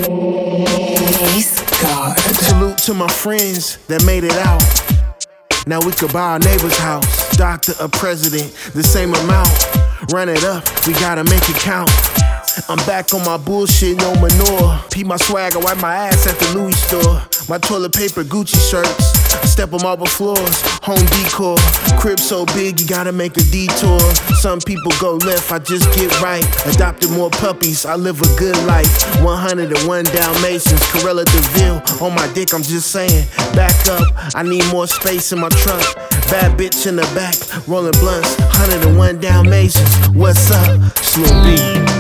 Ace God. Salute to my friends that made it out. Now we could buy our neighbor's house. Doctor or president, the same amount. Run it up, we gotta make it count. I'm back on my bullshit, no manure. Pee my swag, I wipe my ass at the Louis store. My toilet paper, Gucci shirts. Step on marble floors, home decor. Crib so big, you gotta make a detour. Some people go left, I just get right. Adopted more puppies, I live a good life. 101 Dalmatians, Corella DeVille. On my dick, I'm just saying. Back up, I need more space in my trunk. Bad bitch in the back, rolling blunts. 101 Dalmatians, what's up? Slim B.